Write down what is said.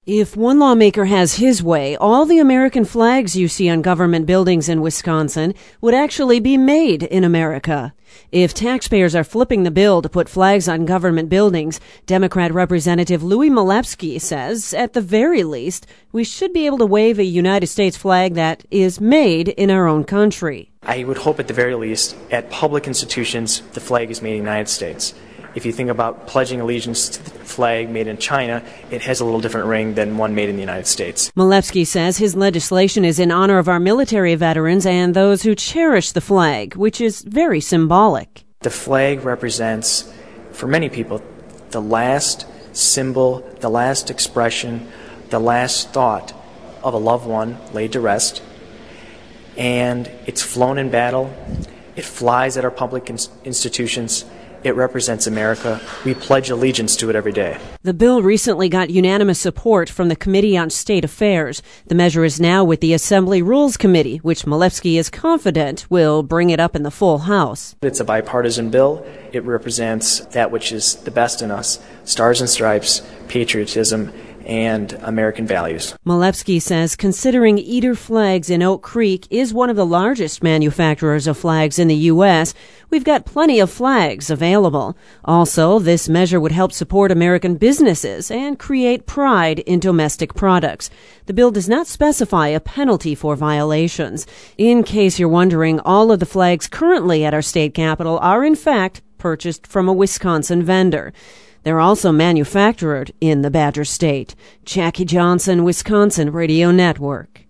If one lawmaker has his way, all the American flags you see on government buildings in Wisconsin would actually be made in America. If taxpayers are flipping the bill to put flags on government buildings, Democrat Representative Louis Milewski says, at the very least, we should be able to wave a United States flag that is made in our own country. I would hope at the very least, at public institutions, the flag is made in the United States. If you think about pledging allegiance to the flag made in China, it has a little different ring than one made in the United States. Milewski says his legislation is in honor of our military veterans and those who cherish the flag, which is very symbolic. The flag represents, for many people, the last symbol, the last expression, the last thought of a loved one laid to rest. And it's flown in battle. It flies at our public institutions. It represents America. We pledge allegiance to it every day. The bill recently got unanimous support from the Committee on State Affairs. The measure is now with the Assembly Rules Committee, which Milewski is confident will bring it up in the full House. It's a bipartisan bill. It represents that which is the best in us, stars and stripes, patriotism, and American values. Milewski says considering Eder Flags in Oak Creek is one of the largest manufacturers of flags in the U.S., we've got plenty of flags available. Also, this measure would help support American businesses and create pride in domestic products. The bill does not specify a penalty for violations. In case you're wondering, all of the flags currently at our state capitol are in fact purchased from a Wisconsin vendor. They're also manufactured in the Badger State. Jackie Johnson, Wisconsin Radio Network.